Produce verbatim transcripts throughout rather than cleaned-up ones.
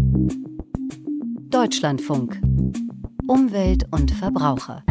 Deutschlandfunk. Umwelt und Verbraucher.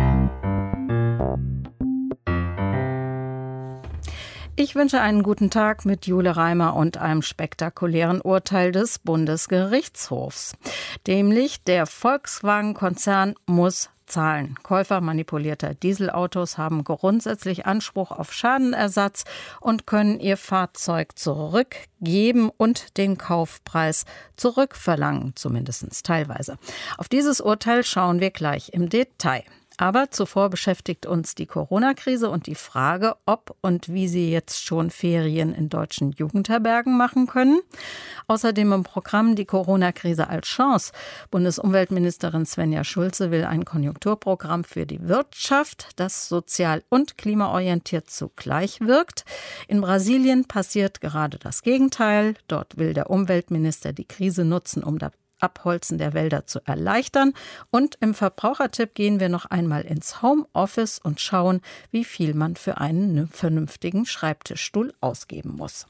Ich wünsche einen guten Tag mit Jule Reimer und einem spektakulären Urteil des Bundesgerichtshofs. Nämlich der Volkswagen-Konzern muss zahlen. Käufer manipulierter Dieselautos haben grundsätzlich Anspruch auf Schadenersatz und können ihr Fahrzeug zurückgeben und den Kaufpreis zurückverlangen, zumindest teilweise. Auf dieses Urteil schauen wir gleich im Detail. Aber zuvor beschäftigt uns die Corona-Krise und die Frage, ob und wie Sie jetzt schon Ferien in deutschen Jugendherbergen machen können. Außerdem im Programm die Corona-Krise als Chance. Bundesumweltministerin Svenja Schulze will ein Konjunkturprogramm für die Wirtschaft, das sozial und klimaorientiert zugleich wirkt. In Brasilien passiert gerade das Gegenteil. Dort will der Umweltminister die Krise nutzen, um das Abholzen der Wälder zu erleichtern. Und im Verbrauchertipp gehen wir noch einmal ins Homeoffice und schauen, wie viel man für einen vernünftigen Schreibtischstuhl ausgeben muss.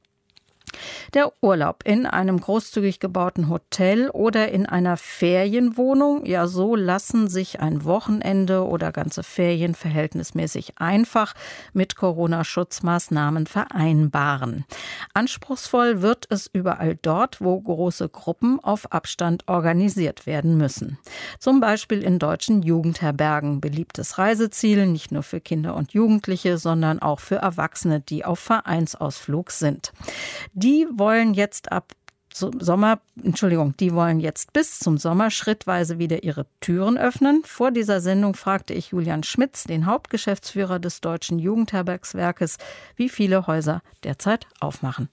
Der Urlaub in einem großzügig gebauten Hotel oder in einer Ferienwohnung, ja, so lassen sich ein Wochenende oder ganze Ferien verhältnismäßig einfach mit Corona-Schutzmaßnahmen vereinbaren. Anspruchsvoll wird es überall dort, wo große Gruppen auf Abstand organisiert werden müssen. Zum Beispiel in deutschen Jugendherbergen, beliebtes Reiseziel, nicht nur für Kinder und Jugendliche, sondern auch für Erwachsene, die auf Vereinsausflug sind. Die wollen jetzt ab zum Sommer, Entschuldigung, die wollen jetzt bis zum Sommer schrittweise wieder ihre Türen öffnen. Vor dieser Sendung fragte ich Julian Schmitz, den Hauptgeschäftsführer des Deutschen Jugendherbergswerkes, wie viele Häuser derzeit aufmachen.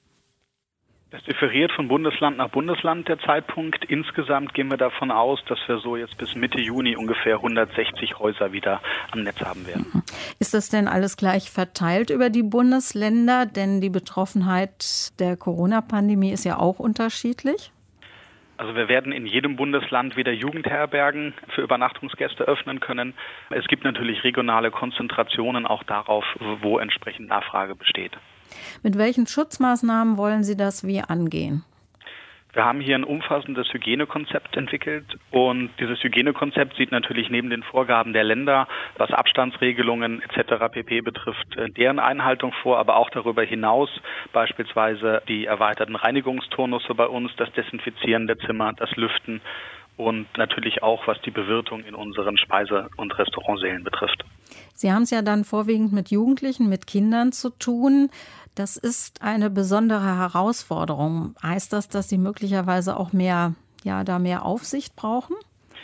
Das differiert von Bundesland nach Bundesland, der Zeitpunkt. Insgesamt gehen wir davon aus, dass wir so jetzt bis Mitte Juni ungefähr hundertsechzig Häuser wieder am Netz haben werden. Ist das denn alles gleich verteilt über die Bundesländer? Denn die Betroffenheit der Corona-Pandemie ist ja auch unterschiedlich. Also wir werden in jedem Bundesland wieder Jugendherbergen für Übernachtungsgäste öffnen können. Es gibt natürlich regionale Konzentrationen auch darauf, wo entsprechend Nachfrage besteht. Mit welchen Schutzmaßnahmen wollen Sie das wie angehen? Wir haben hier ein umfassendes Hygienekonzept entwickelt und dieses Hygienekonzept sieht natürlich neben den Vorgaben der Länder, was Abstandsregelungen et cetera pp. Betrifft, deren Einhaltung vor, aber auch darüber hinaus beispielsweise die erweiterten Reinigungsturnusse bei uns, das Desinfizieren der Zimmer, das Lüften und natürlich auch, was die Bewirtung in unseren Speise- und Restaurantsälen betrifft. Sie haben es ja dann vorwiegend mit Jugendlichen, mit Kindern zu tun. Das ist eine besondere Herausforderung. Heißt das, dass Sie möglicherweise auch mehr, ja, da mehr Aufsicht brauchen?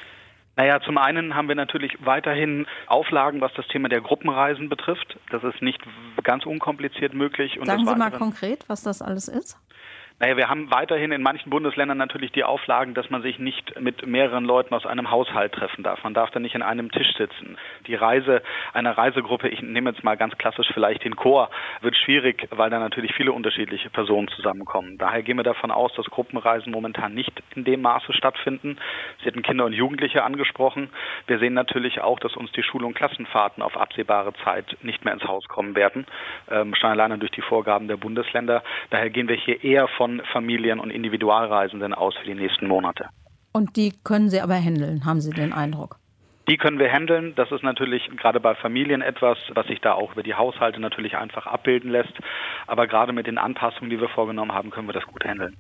Naja, zum einen haben wir natürlich weiterhin Auflagen, was das Thema der Gruppenreisen betrifft. Das ist nicht ganz unkompliziert möglich. Und Sagen das Sie mal konkret, was das alles ist? Naja, wir haben weiterhin in manchen Bundesländern natürlich die Auflagen, dass man sich nicht mit mehreren Leuten aus einem Haushalt treffen darf. Man darf da nicht an einem Tisch sitzen. Die Reise einer Reisegruppe, ich nehme jetzt mal ganz klassisch vielleicht den Chor, wird schwierig, weil da natürlich viele unterschiedliche Personen zusammenkommen. Daher gehen wir davon aus, dass Gruppenreisen momentan nicht in dem Maße stattfinden. Sie hatten Kinder und Jugendliche angesprochen. Wir sehen natürlich auch, dass uns die Schul- und Klassenfahrten auf absehbare Zeit nicht mehr ins Haus kommen werden, ähm, schon alleine durch die Vorgaben der Bundesländer. Daher gehen wir hier eher von Familien- und Individualreisenden aus für die nächsten Monate. Und die können Sie aber handeln, haben Sie den Eindruck? Die können wir handeln. Das ist natürlich gerade bei Familien etwas, was sich da auch über die Haushalte natürlich einfach abbilden lässt. Aber gerade mit den Anpassungen, die wir vorgenommen haben, können wir das gut handeln.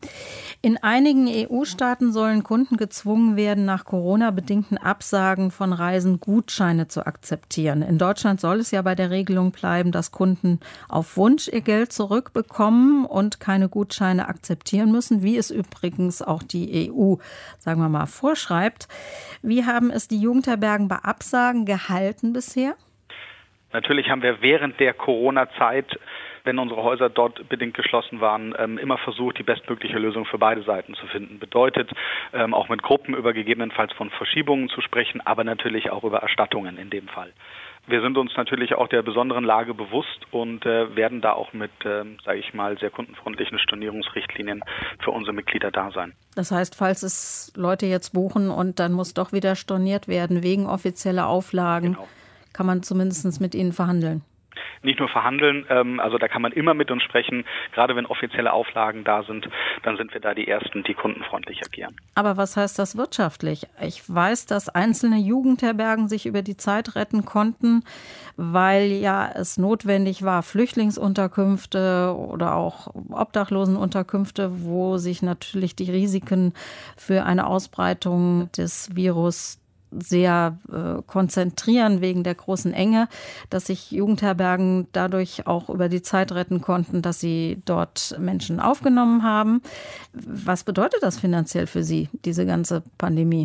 In einigen E U-Staaten sollen Kunden gezwungen werden, nach Corona-bedingten Absagen von Reisen Gutscheine zu akzeptieren. In Deutschland soll es ja bei der Regelung bleiben, dass Kunden auf Wunsch ihr Geld zurückbekommen und keine Gutscheine akzeptieren müssen, wie es übrigens auch die E U, sagen wir mal, vorschreibt. Wie haben es die Jugendherbergen bei Absagen gehalten bisher? Natürlich haben wir während der Corona-Zeit, wenn unsere Häuser dort bedingt geschlossen waren, ähm, immer versucht, die bestmögliche Lösung für beide Seiten zu finden. Bedeutet, ähm, auch mit Gruppen über gegebenenfalls von Verschiebungen zu sprechen, aber natürlich auch über Erstattungen in dem Fall. Wir sind uns natürlich auch der besonderen Lage bewusst und äh, werden da auch mit, äh, sage ich mal, sehr kundenfreundlichen Stornierungsrichtlinien für unsere Mitglieder da sein. Das heißt, falls es Leute jetzt buchen und dann muss doch wieder storniert werden wegen offizieller Auflagen, genau, kann man zumindest mit ihnen verhandeln. Nicht nur verhandeln, ähm, also da kann man immer mit uns sprechen. Gerade wenn offizielle Auflagen da sind, dann sind wir da die Ersten, die kundenfreundlich agieren. Aber was heißt das wirtschaftlich? Ich weiß, dass einzelne Jugendherbergen sich über die Zeit retten konnten, weil ja es notwendig war, Flüchtlingsunterkünfte oder auch Obdachlosenunterkünfte, wo sich natürlich die Risiken für eine Ausbreitung des Virus sehr äh, konzentrieren wegen der großen Enge, dass sich Jugendherbergen dadurch auch über die Zeit retten konnten, dass sie dort Menschen aufgenommen haben. Was bedeutet das finanziell für Sie, diese ganze Pandemie?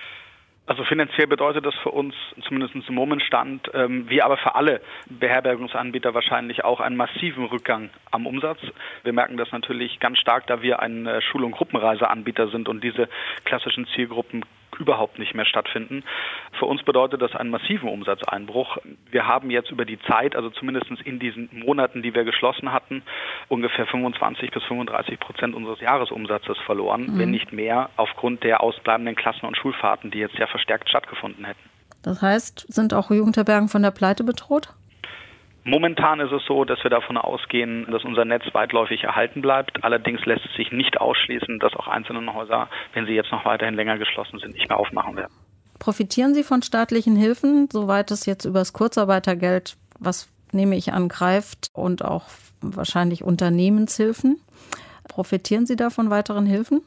Also finanziell bedeutet das für uns, zumindest im Momenstand, ähm, wie aber für alle Beherbergungsanbieter wahrscheinlich auch einen massiven Rückgang am Umsatz. Wir merken das natürlich ganz stark, da wir ein äh, Schul- und Gruppenreiseanbieter sind und diese klassischen Zielgruppen überhaupt nicht mehr stattfinden. Für uns bedeutet das einen massiven Umsatzeinbruch. Wir haben jetzt über die Zeit, also zumindest in diesen Monaten, die wir geschlossen hatten, ungefähr fünfundzwanzig bis fünfunddreißig Prozent unseres Jahresumsatzes verloren, mhm. wenn nicht mehr, aufgrund der ausbleibenden Klassen- und Schulfahrten, die jetzt ja verstärkt stattgefunden hätten. Das heißt, sind auch Jugendherbergen von der Pleite bedroht? Momentan ist es so, dass wir davon ausgehen, dass unser Netz weitläufig erhalten bleibt. Allerdings lässt es sich nicht ausschließen, dass auch einzelne Häuser, wenn sie jetzt noch weiterhin länger geschlossen sind, nicht mehr aufmachen werden. Profitieren Sie von staatlichen Hilfen, soweit es jetzt über das Kurzarbeitergeld, was nehme ich an, greift, und auch wahrscheinlich Unternehmenshilfen? Profitieren Sie da von weiteren Hilfen?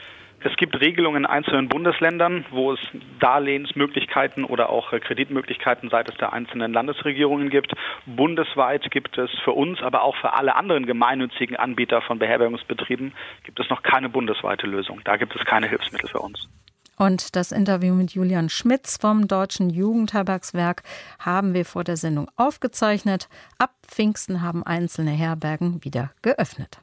Es gibt Regelungen in einzelnen Bundesländern, wo es Darlehensmöglichkeiten oder auch Kreditmöglichkeiten seitens der einzelnen Landesregierungen gibt. Bundesweit gibt es für uns, aber auch für alle anderen gemeinnützigen Anbieter von Beherbergungsbetrieben, gibt es noch keine bundesweite Lösung. Da gibt es keine Hilfsmittel für uns. Und das Interview mit Julian Schmitz vom Deutschen Jugendherbergswerk haben wir vor der Sendung aufgezeichnet. Ab Pfingsten haben einzelne Herbergen wieder geöffnet.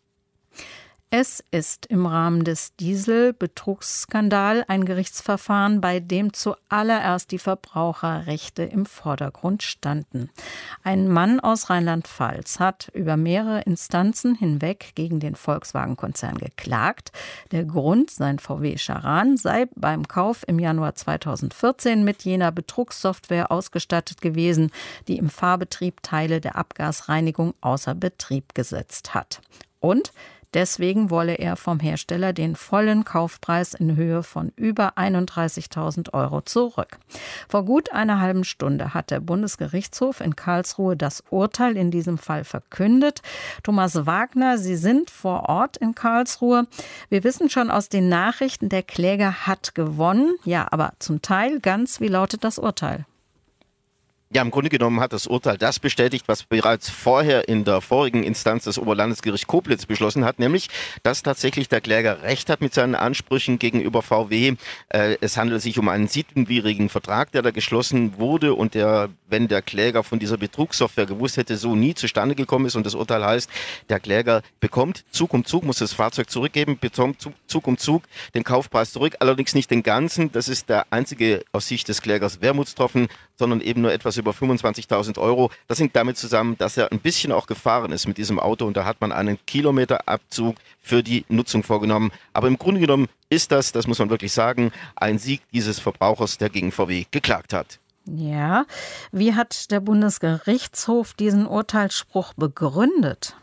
Es ist im Rahmen des Dieselbetrugsskandals ein Gerichtsverfahren, bei dem zuallererst die Verbraucherrechte im Vordergrund standen. Ein Mann aus Rheinland-Pfalz hat über mehrere Instanzen hinweg gegen den Volkswagen-Konzern geklagt. Der Grund, sein V W Charan sei beim Kauf im Januar zweitausendvierzehn mit jener Betrugssoftware ausgestattet gewesen, die im Fahrbetrieb Teile der Abgasreinigung außer Betrieb gesetzt hat. Und deswegen wolle er vom Hersteller den vollen Kaufpreis in Höhe von über einunddreißigtausend Euro zurück. Vor gut einer halben Stunde hat der Bundesgerichtshof in Karlsruhe das Urteil in diesem Fall verkündet. Thomas Wagner, Sie sind vor Ort in Karlsruhe. Wir wissen schon aus den Nachrichten, der Kläger hat gewonnen. Ja, aber zum Teil ganz, wie lautet das Urteil? Ja, im Grunde genommen hat das Urteil das bestätigt, was bereits vorher in der vorigen Instanz das Oberlandesgericht Koblenz beschlossen hat, nämlich, dass tatsächlich der Kläger recht hat mit seinen Ansprüchen gegenüber V W. Äh, es handelt sich um einen sittenwidrigen Vertrag, der da geschlossen wurde und der, wenn der Kläger von dieser Betrugssoftware gewusst hätte, so nie zustande gekommen ist. Und das Urteil heißt, der Kläger bekommt Zug um Zug, muss das Fahrzeug zurückgeben, bekommt Zug um Zug den Kaufpreis zurück, allerdings nicht den ganzen. Das ist der einzige aus Sicht des Klägers Wermutstropfen, sondern eben nur etwas über fünfundzwanzigtausend Euro. Das hängt damit zusammen, dass er ein bisschen auch gefahren ist mit diesem Auto und da hat man einen Kilometerabzug für die Nutzung vorgenommen. Aber im Grunde genommen ist das, das muss man wirklich sagen, ein Sieg dieses Verbrauchers, der gegen V W geklagt hat. Ja, wie hat der Bundesgerichtshof diesen Urteilsspruch begründet?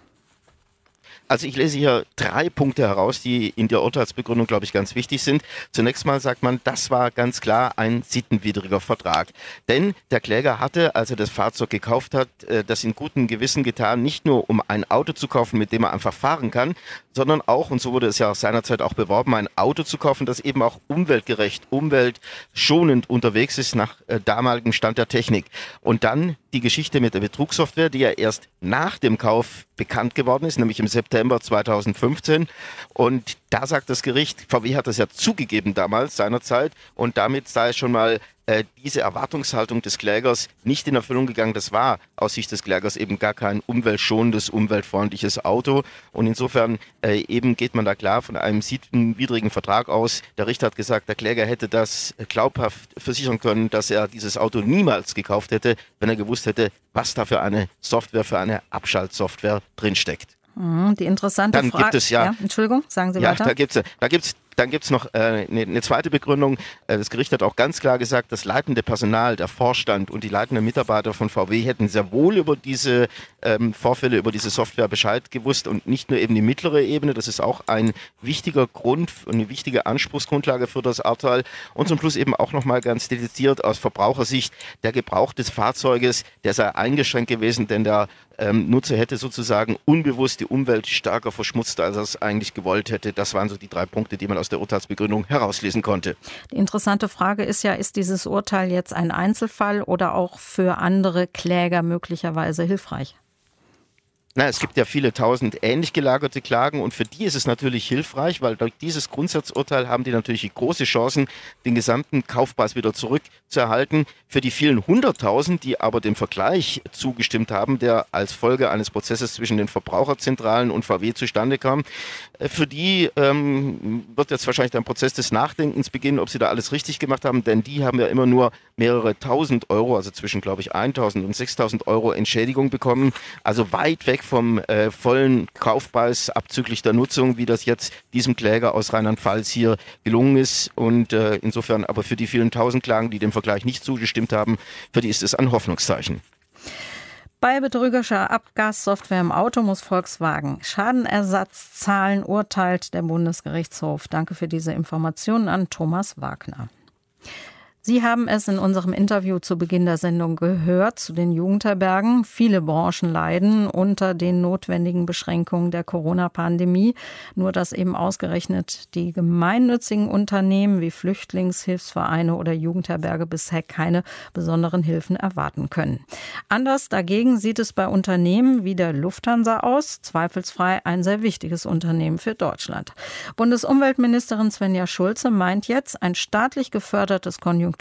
Also ich lese hier drei Punkte heraus, die in der Urteilsbegründung, glaube ich, ganz wichtig sind. Zunächst mal sagt man, das war ganz klar ein sittenwidriger Vertrag. Denn der Kläger hatte, als er das Fahrzeug gekauft hat, das in gutem Gewissen getan, nicht nur um ein Auto zu kaufen, mit dem er einfach fahren kann, sondern auch, und so wurde es ja seinerzeit auch beworben, ein Auto zu kaufen, das eben auch umweltgerecht, umweltschonend unterwegs ist nach äh, damaligem Stand der Technik. Und dann die Geschichte mit der Betrugssoftware, die ja erst nach dem Kauf bekannt geworden ist, nämlich im September zweitausendfünfzehn. Und da sagt das Gericht, V W hat das ja zugegeben damals, seinerzeit, und damit sei schon mal äh, diese Erwartungshaltung des Klägers nicht in Erfüllung gegangen. Das war aus Sicht des Klägers eben gar kein umweltschonendes, umweltfreundliches Auto. Und insofern äh, eben geht man da klar von einem sittenwidrigen Vertrag aus. Der Richter hat gesagt, der Kläger hätte das glaubhaft versichern können, dass er dieses Auto niemals gekauft hätte, wenn er gewusst hätte, was da für eine Software, für eine Abschaltsoftware drinsteckt. Die interessante Dann Frage. Gibt es ja, ja, Entschuldigung, sagen Sie ja, weiter. Da gibt es da gibt's dann gibt es noch äh, eine, eine zweite Begründung. Äh, das Gericht hat auch ganz klar gesagt, das leitende Personal, der Vorstand und die leitenden Mitarbeiter von V W hätten sehr wohl über diese ähm, Vorfälle, über diese Software Bescheid gewusst und nicht nur eben die mittlere Ebene. Das ist auch ein wichtiger Grund, eine wichtige Anspruchsgrundlage für das Urteil. Und zum Schluss eben auch nochmal ganz dediziert aus Verbrauchersicht, der Gebrauch des Fahrzeuges, der sei eingeschränkt gewesen, denn der ähm, Nutzer hätte sozusagen unbewusst die Umwelt stärker verschmutzt, als er es eigentlich gewollt hätte. Das waren so die drei Punkte, die man aus der Urteilsbegründung herauslesen konnte. Die interessante Frage ist ja, ist dieses Urteil jetzt ein Einzelfall oder auch für andere Kläger möglicherweise hilfreich? Na, es gibt ja viele tausend ähnlich gelagerte Klagen und für die ist es natürlich hilfreich, weil durch dieses Grundsatzurteil haben die natürlich große Chancen, den gesamten Kaufpreis wieder zurückzuerhalten. Für die vielen hunderttausend, die aber dem Vergleich zugestimmt haben, der als Folge eines Prozesses zwischen den Verbraucherzentralen und V W zustande kam, für die ähm, wird jetzt wahrscheinlich ein Prozess des Nachdenkens beginnen, ob sie da alles richtig gemacht haben, denn die haben ja immer nur mehrere tausend Euro, also zwischen, glaube ich, eintausend und sechstausend Euro Entschädigung bekommen, also weit weg vom äh, vollen Kaufpreis abzüglich der Nutzung, wie das jetzt diesem Kläger aus Rheinland-Pfalz hier gelungen ist. Und äh, insofern aber für die vielen tausend Klagen, die dem Vergleich nicht zugestimmt haben, für die ist es ein Hoffnungszeichen. Bei betrügerischer Abgassoftware im Auto muss Volkswagen Schadenersatz zahlen, urteilt der Bundesgerichtshof. Danke für diese Informationen an Thomas Wagner. Sie haben es in unserem Interview zu Beginn der Sendung gehört zu den Jugendherbergen. Viele Branchen leiden unter den notwendigen Beschränkungen der Corona-Pandemie. Nur dass eben ausgerechnet die gemeinnützigen Unternehmen wie Flüchtlingshilfsvereine oder Jugendherberge bisher keine besonderen Hilfen erwarten können. Anders dagegen sieht es bei Unternehmen wie der Lufthansa aus. Zweifelsfrei ein sehr wichtiges Unternehmen für Deutschland. Bundesumweltministerin Svenja Schulze meint jetzt, ein staatlich gefördertes Konjunkturprogramm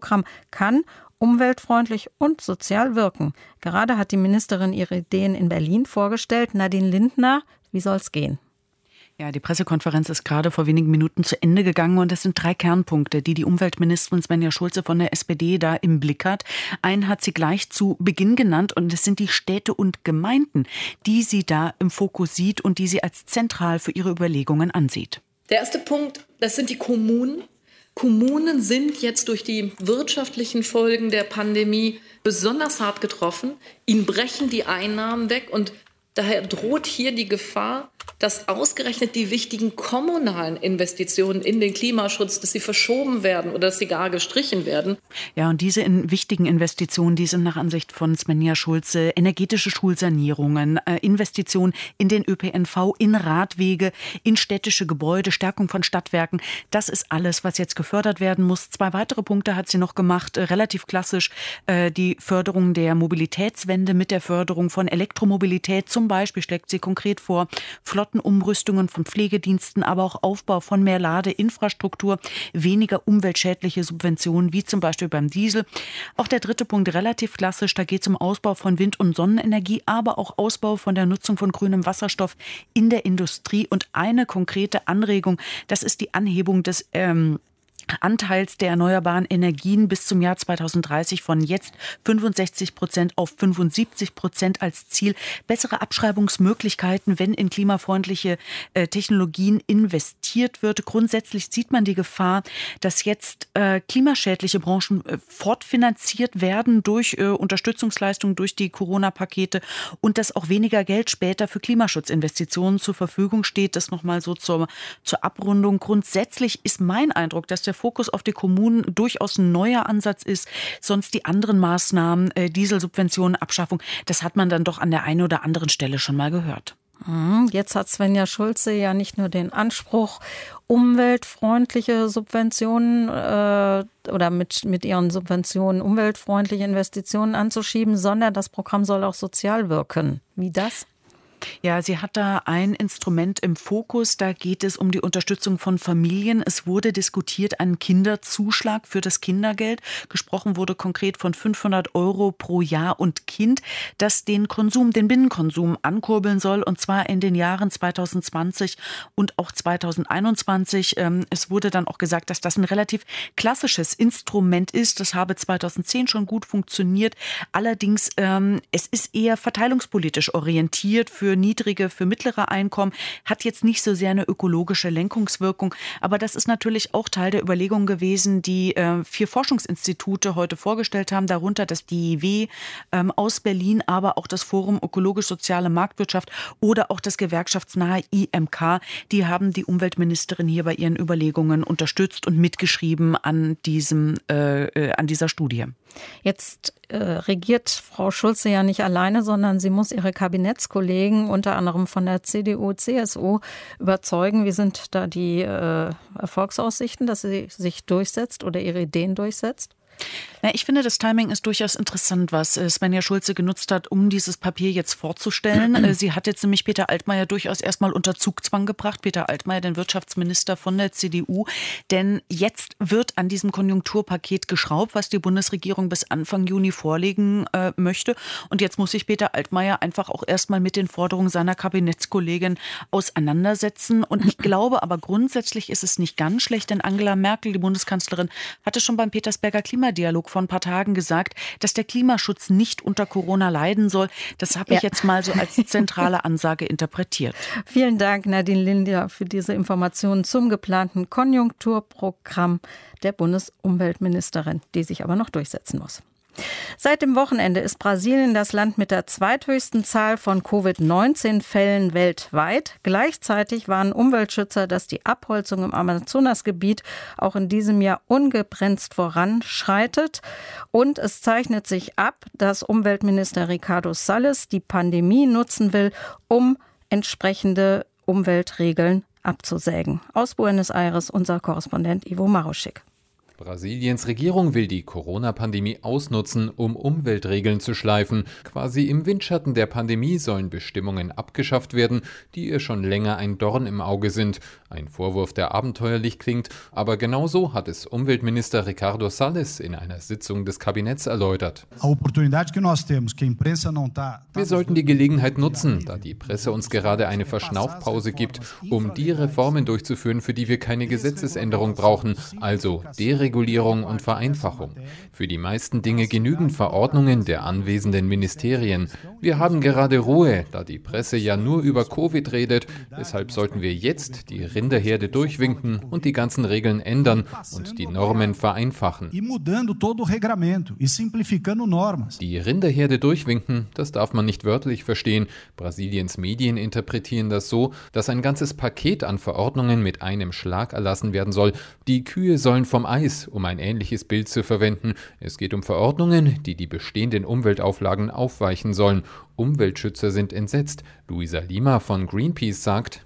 kann umweltfreundlich und sozial wirken. Gerade hat die Ministerin ihre Ideen in Berlin vorgestellt. Nadine Lindner, wie soll es gehen? Ja, die Pressekonferenz ist gerade vor wenigen Minuten zu Ende gegangen und es sind drei Kernpunkte, die die Umweltministerin Svenja Schulze von der S P D da im Blick hat. Einen hat sie gleich zu Beginn genannt und es sind die Städte und Gemeinden, die sie da im Fokus sieht und die sie als zentral für ihre Überlegungen ansieht. Der erste Punkt, das sind die Kommunen. Kommunen sind jetzt durch die wirtschaftlichen Folgen der Pandemie besonders hart getroffen. Ihnen brechen die Einnahmen weg und daher droht hier die Gefahr, dass ausgerechnet die wichtigen kommunalen Investitionen in den Klimaschutz, dass sie verschoben werden oder dass sie gar gestrichen werden. Ja, und diese in wichtigen Investitionen, die sind nach Ansicht von Svenja Schulze energetische Schulsanierungen, äh, Investitionen in den Ö P N V, in Radwege, in städtische Gebäude, Stärkung von Stadtwerken. Das ist alles, was jetzt gefördert werden muss. Zwei weitere Punkte hat sie noch gemacht, äh, relativ klassisch, äh, die Förderung der Mobilitätswende mit der Förderung von Elektromobilität. Zum Beispiel schlägt sie konkret vor, Flottenumrüstungen von Pflegediensten, aber auch Aufbau von mehr Ladeinfrastruktur, weniger umweltschädliche Subventionen, wie zum Beispiel beim Diesel. Auch der dritte Punkt, relativ klassisch, da geht es um Ausbau von Wind- und Sonnenenergie, aber auch Ausbau von der Nutzung von grünem Wasserstoff in der Industrie. Und eine konkrete Anregung, das ist die Anhebung des ähm, Anteils der erneuerbaren Energien bis zum Jahr zweitausenddreißig von jetzt fünfundsechzig Prozent auf fünfundsiebzig Prozent als Ziel. Bessere Abschreibungsmöglichkeiten, wenn in klimafreundliche äh, Technologien investiert wird. Grundsätzlich sieht man die Gefahr, dass jetzt äh, klimaschädliche Branchen äh, fortfinanziert werden durch äh, Unterstützungsleistungen, durch die Corona-Pakete und dass auch weniger Geld später für Klimaschutzinvestitionen zur Verfügung steht. Das nochmal so zur, zur Abrundung. Grundsätzlich ist mein Eindruck, dass der Fokus auf die Kommunen durchaus ein neuer Ansatz ist. Sonst die anderen Maßnahmen, äh, Dieselsubventionen, Abschaffung, das hat man dann doch an der einen oder anderen Stelle schon mal gehört. Jetzt hat Svenja Schulze ja nicht nur den Anspruch, umweltfreundliche Subventionen äh, oder mit, mit ihren Subventionen umweltfreundliche Investitionen anzuschieben, sondern das Programm soll auch sozial wirken. Wie das? Ja, sie hat da ein Instrument im Fokus. Da geht es um die Unterstützung von Familien. Es wurde diskutiert, einen Kinderzuschlag für das Kindergeld. Gesprochen wurde konkret von fünfhundert Euro pro Jahr und Kind, das den Konsum, den Binnenkonsum ankurbeln soll. Und zwar in den Jahren zweitausendzwanzig und auch zweitausendeinundzwanzig. Es wurde dann auch gesagt, dass das ein relativ klassisches Instrument ist. Das habe zweitausendzehn schon gut funktioniert. Allerdings, es ist eher verteilungspolitisch orientiert für für niedrige, für mittlere Einkommen, hat jetzt nicht so sehr eine ökologische Lenkungswirkung. Aber das ist natürlich auch Teil der Überlegung gewesen, die äh, vier Forschungsinstitute heute vorgestellt haben, darunter das D I W ähm, aus Berlin, aber auch das Forum Ökologisch-Soziale Marktwirtschaft oder auch das gewerkschaftsnahe I M K. Die haben die Umweltministerin hier bei ihren Überlegungen unterstützt und mitgeschrieben an diesem, äh, an dieser Studie. Jetzt äh, regiert Frau Schulze ja nicht alleine, sondern sie muss ihre Kabinettskollegen unter anderem von der C D U, C S U überzeugen. Wie sind da die äh, Erfolgsaussichten, dass sie sich durchsetzt oder ihre Ideen durchsetzt? Na, ich finde, das Timing ist durchaus interessant, was Svenja Schulze genutzt hat, um dieses Papier jetzt vorzustellen. Sie hat jetzt nämlich Peter Altmaier durchaus erstmal unter Zugzwang gebracht. Peter Altmaier, den Wirtschaftsminister von der C D U. Denn jetzt wird an diesem Konjunkturpaket geschraubt, was die Bundesregierung bis Anfang Juni vorlegen äh, möchte. Und jetzt muss sich Peter Altmaier einfach auch erstmal mit den Forderungen seiner Kabinettskollegin auseinandersetzen. Und ich glaube aber grundsätzlich ist es nicht ganz schlecht, denn Angela Merkel, die Bundeskanzlerin, hatte schon beim Petersberger Klimadialog vor ein paar Tagen gesagt, dass der Klimaschutz nicht unter Corona leiden soll. Das habe ich ja. jetzt mal so als zentrale Ansage interpretiert. Vielen Dank, Nadine Linder, für diese Informationen zum geplanten Konjunkturprogramm der Bundesumweltministerin, die sich aber noch durchsetzen muss. Seit dem Wochenende ist Brasilien das Land mit der zweithöchsten Zahl von Covid neunzehn Fällen weltweit. Gleichzeitig warnen Umweltschützer, dass die Abholzung im Amazonasgebiet auch in diesem Jahr ungebremst voranschreitet. Und es zeichnet sich ab, dass Umweltminister Ricardo Salles die Pandemie nutzen will, um entsprechende Umweltregeln abzusägen. Aus Buenos Aires unser Korrespondent Ivo Maruschik. Brasiliens Regierung will die Corona-Pandemie ausnutzen, um Umweltregeln zu schleifen. Quasi im Windschatten der Pandemie sollen Bestimmungen abgeschafft werden, die ihr schon länger ein Dorn im Auge sind. Ein Vorwurf, der abenteuerlich klingt, aber genauso hat es Umweltminister Ricardo Salles in einer Sitzung des Kabinetts erläutert. Wir sollten die Gelegenheit nutzen, da die Presse uns gerade eine Verschnaufpause gibt, um die Reformen durchzuführen, für die wir keine Gesetzesänderung brauchen, also Deregulierung und Vereinfachung. Für die meisten Dinge genügen Verordnungen der anwesenden Ministerien. Wir haben gerade Ruhe, da die Presse ja nur über Covid redet. Deshalb sollten wir jetzt die Rinderherde durchwinken und die ganzen Regeln ändern und die Normen vereinfachen. Die Rinderherde durchwinken, das darf man nicht wörtlich verstehen. Brasiliens Medien interpretieren das so, dass ein ganzes Paket an Verordnungen mit einem Schlag erlassen werden soll. Die Kühe sollen vom Eis, um ein ähnliches Bild zu verwenden. Es geht um Verordnungen, die die bestehenden Umweltauflagen aufweichen sollen. Umweltschützer sind entsetzt. Luisa Lima von Greenpeace sagt,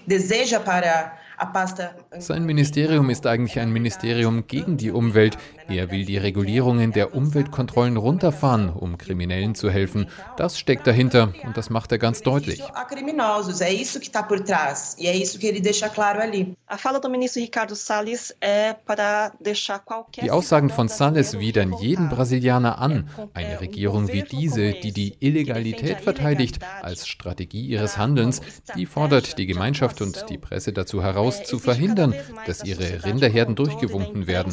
sein Ministerium ist eigentlich ein Ministerium gegen die Umwelt. Er will die Regulierungen der Umweltkontrollen runterfahren, um Kriminellen zu helfen. Das steckt dahinter und das macht er ganz deutlich. Die Aussagen von Salles widern jeden Brasilianer an. Eine Regierung wie diese, die die Illegalität verteidigt als Strategie ihres Handelns, die fordert die Gemeinschaft und die Presse dazu heraus, zu verhindern, dass ihre Rinderherden durchgewunken werden,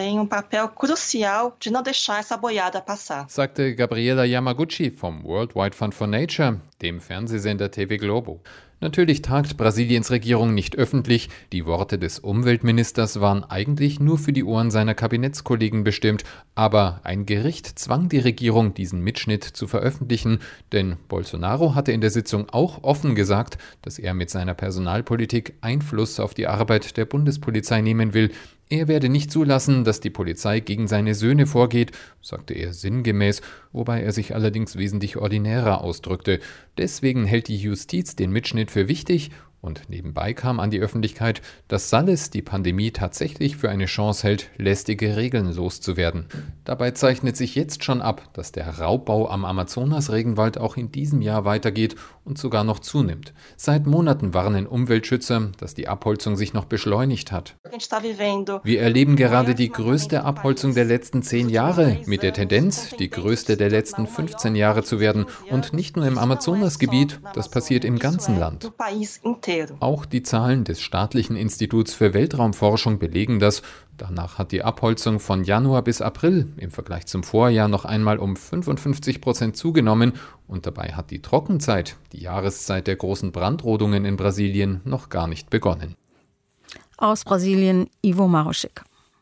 sagte Gabriela Yamaguchi vom World Wide Fund for Nature, dem Fernsehsender T V Globo. Natürlich tagt Brasiliens Regierung nicht öffentlich. Die Worte des Umweltministers waren eigentlich nur für die Ohren seiner Kabinettskollegen bestimmt. Aber ein Gericht zwang die Regierung, diesen Mitschnitt zu veröffentlichen. Denn Bolsonaro hatte in der Sitzung auch offen gesagt, dass er mit seiner Personalpolitik Einfluss auf die Arbeit der Bundespolizei nehmen will. Er werde nicht zulassen, dass die Polizei gegen seine Söhne vorgeht, sagte er sinngemäß, wobei er sich allerdings wesentlich ordinärer ausdrückte. Deswegen hält die Justiz den Mitschnitt für wichtig und nebenbei kam an die Öffentlichkeit, dass Salles die Pandemie tatsächlich für eine Chance hält, lästige Regeln loszuwerden. Dabei zeichnet sich jetzt schon ab, dass der Raubbau am Amazonas-Regenwald auch in diesem Jahr weitergeht und sogar noch zunimmt. Seit Monaten warnen Umweltschützer, dass die Abholzung sich noch beschleunigt hat. Wir erleben gerade die größte Abholzung der letzten zehn Jahre, mit der Tendenz, die größte der letzten fünfzehn Jahre zu werden. Und nicht nur im Amazonasgebiet, das passiert im ganzen Land. Auch die Zahlen des Staatlichen Instituts für Weltraumforschung belegen das. Danach hat die Abholzung von Januar bis April im Vergleich zum Vorjahr noch einmal um fünfundfünfzig Prozent zugenommen. Und dabei hat die Trockenzeit, die Jahreszeit der großen Brandrodungen in Brasilien, noch gar nicht begonnen. Aus Brasilien, Ivo Maroschik.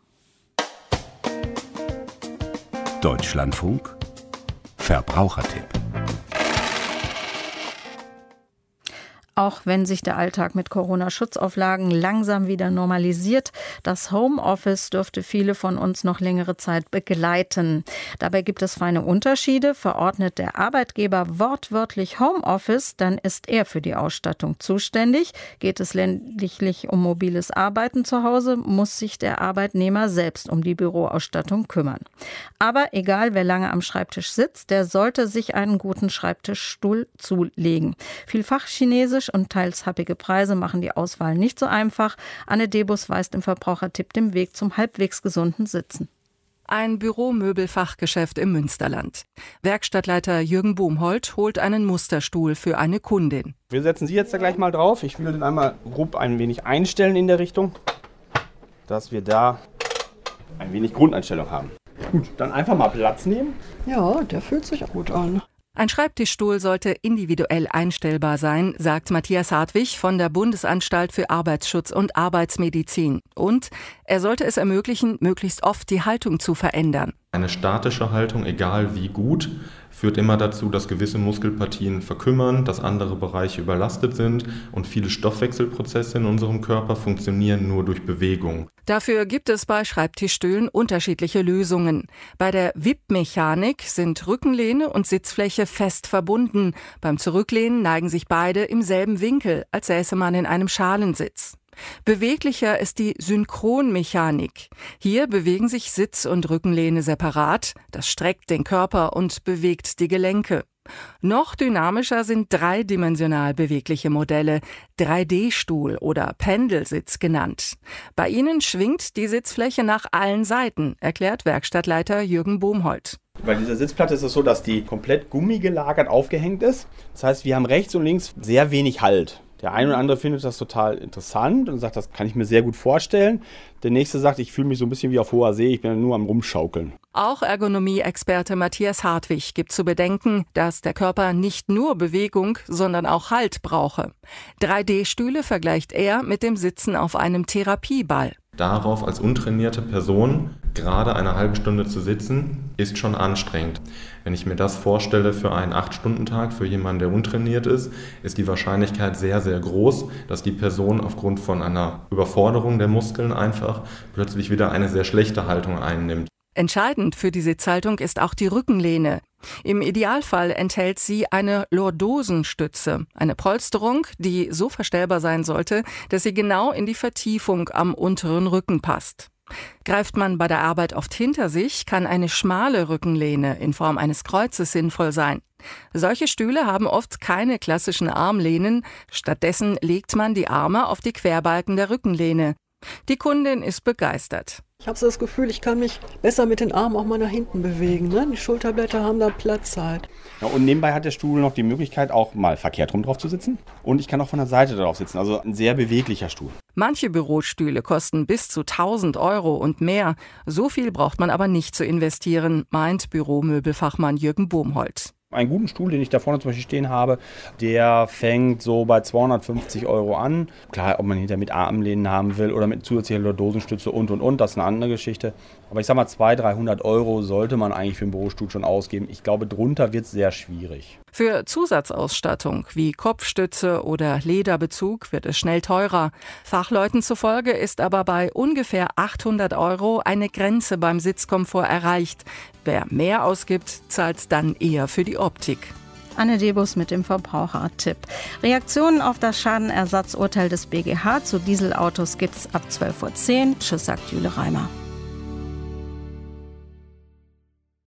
Deutschlandfunk Verbrauchertipp. Auch wenn sich der Alltag mit Corona-Schutzauflagen langsam wieder normalisiert, das Homeoffice dürfte viele von uns noch längere Zeit begleiten. Dabei gibt es feine Unterschiede. Verordnet der Arbeitgeber wortwörtlich Homeoffice, dann ist er für die Ausstattung zuständig. Geht es lediglich um mobiles Arbeiten zu Hause, muss sich der Arbeitnehmer selbst um die Büroausstattung kümmern. Aber egal, wer lange am Schreibtisch sitzt, der sollte sich einen guten Schreibtischstuhl zulegen. Vielfach Chinesisch und teils happige Preise machen die Auswahl nicht so einfach. Anne Debus weist im Verbrauchertipp den Weg zum halbwegs gesunden Sitzen. Ein Büromöbelfachgeschäft im Münsterland. Werkstattleiter Jürgen Bohmholt holt einen Musterstuhl für eine Kundin. Wir setzen Sie jetzt da gleich mal drauf. Ich will den einmal grob ein wenig einstellen in der Richtung, dass wir da ein wenig Grundeinstellung haben. Gut, dann einfach mal Platz nehmen. Ja, der fühlt sich gut an. Ein Schreibtischstuhl sollte individuell einstellbar sein, sagt Matthias Hartwig von der Bundesanstalt für Arbeitsschutz und Arbeitsmedizin. Und er sollte es ermöglichen, möglichst oft die Haltung zu verändern. Eine statische Haltung, egal wie gut, führt immer dazu, dass gewisse Muskelpartien verkümmern, dass andere Bereiche überlastet sind und viele Stoffwechselprozesse in unserem Körper funktionieren nur durch Bewegung. Dafür gibt es bei Schreibtischstühlen unterschiedliche Lösungen. Bei der Wippmechanik sind Rückenlehne und Sitzfläche fest verbunden. Beim Zurücklehnen neigen sich beide im selben Winkel, als säße man in einem Schalensitz. Beweglicher ist die Synchronmechanik. Hier bewegen sich Sitz- und Rückenlehne separat. Das streckt den Körper und bewegt die Gelenke. Noch dynamischer sind dreidimensional bewegliche Modelle, drei D Stuhl oder Pendelsitz genannt. Bei ihnen schwingt die Sitzfläche nach allen Seiten, erklärt Werkstattleiter Jürgen Bohmholt. Bei dieser Sitzplatte ist es so, dass die komplett gummigelagert aufgehängt ist. Das heißt, wir haben rechts und links sehr wenig Halt. Der eine oder andere findet das total interessant und sagt, das kann ich mir sehr gut vorstellen. Der nächste sagt, ich fühle mich so ein bisschen wie auf hoher See, ich bin nur am Rumschaukeln. Auch Ergonomie-Experte Matthias Hartwig gibt zu bedenken, dass der Körper nicht nur Bewegung, sondern auch Halt brauche. drei D Stühle vergleicht er mit dem Sitzen auf einem Therapieball. Darauf als untrainierte Person gerade eine halbe Stunde zu sitzen, ist schon anstrengend. Wenn ich mir das vorstelle für einen acht Stunden Tag, für jemanden, der untrainiert ist, ist die Wahrscheinlichkeit sehr, sehr groß, dass die Person aufgrund von einer Überforderung der Muskeln einfach plötzlich wieder eine sehr schlechte Haltung einnimmt. Entscheidend für die Sitzhaltung ist auch die Rückenlehne. Im Idealfall enthält sie eine Lordosenstütze, eine Polsterung, die so verstellbar sein sollte, dass sie genau in die Vertiefung am unteren Rücken passt. Greift man bei der Arbeit oft hinter sich, kann eine schmale Rückenlehne in Form eines Kreuzes sinnvoll sein. Solche Stühle haben oft keine klassischen Armlehnen, stattdessen legt man die Arme auf die Querbalken der Rückenlehne. Die Kundin ist begeistert. Ich habe so das Gefühl, ich kann mich besser mit den Armen auch mal nach hinten bewegen. Ne? Die Schulterblätter haben da Platz halt. Ja, und nebenbei hat der Stuhl noch die Möglichkeit, auch mal verkehrt rum drauf zu sitzen. Und ich kann auch von der Seite drauf sitzen, also ein sehr beweglicher Stuhl. Manche Bürostühle kosten bis zu tausend Euro und mehr. So viel braucht man aber nicht zu investieren, meint Büromöbelfachmann Jürgen Bohmholt. Einen guten Stuhl, den ich da vorne zum Beispiel stehen habe, der fängt so bei zweihundertfünfzig Euro an. Klar, ob man hinter mit Armlehnen haben will oder mit zusätzlicher Lordosenstütze und und und, das ist eine andere Geschichte. Aber ich sag mal, zweihundert, dreihundert Euro sollte man eigentlich für einen Bürostuhl schon ausgeben. Ich glaube, drunter wird es sehr schwierig. Für Zusatzausstattung wie Kopfstütze oder Lederbezug wird es schnell teurer. Fachleuten zufolge ist aber bei ungefähr achthundert Euro eine Grenze beim Sitzkomfort erreicht. Wer mehr ausgibt, zahlt dann eher für die Optik. Anne Debus mit dem Verbrauchertipp. Reaktionen auf das Schadenersatzurteil des B G H zu Dieselautos gibt's ab zwölf Uhr zehn. Tschüss, sagt Jule Reimer.